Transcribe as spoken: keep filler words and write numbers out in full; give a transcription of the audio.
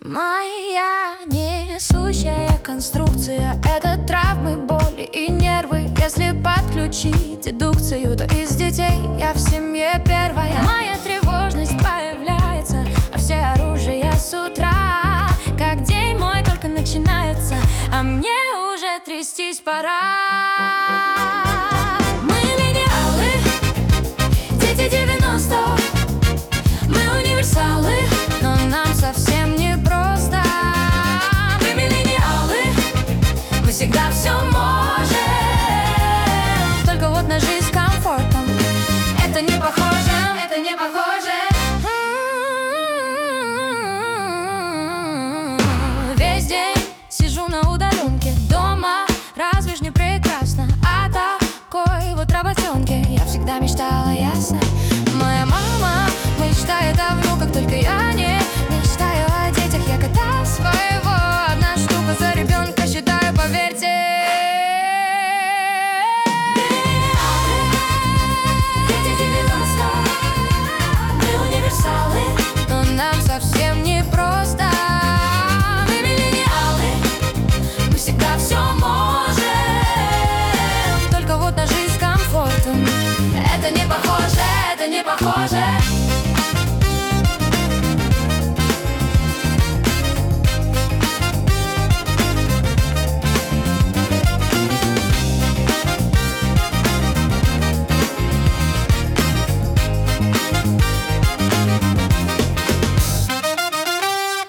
Моя несущая конструкция — это травмы, боли и нервы. Если подключить дедукцию, то из детей я в семье первая. Моя тревожность появляется, а все оружия с утра. Как день мой только начинается, а мне уже трястись пора. Мы миллениалы, дети девяностых. Мы универсалы, но нам совсем не просто. Мы миллениалы, мы всегда все можем. Только вот на жизнь с комфортом это не похоже, это не похоже. Весь день сижу на удаленке дома, разве ж не прекрасно? О такой вот работенке я всегда мечтала, ясно. Моя мама мечтает о внуках, только я не мечтаю о детях. Я кота своего, одна штука за ребенка считаю, поверьте. Дети девяностых, мы универсалы, но нам совсем не просто. Мы миллениалы, мы всегда все можем. Только вот на жизнь с комфортом это не похоже, это не похоже.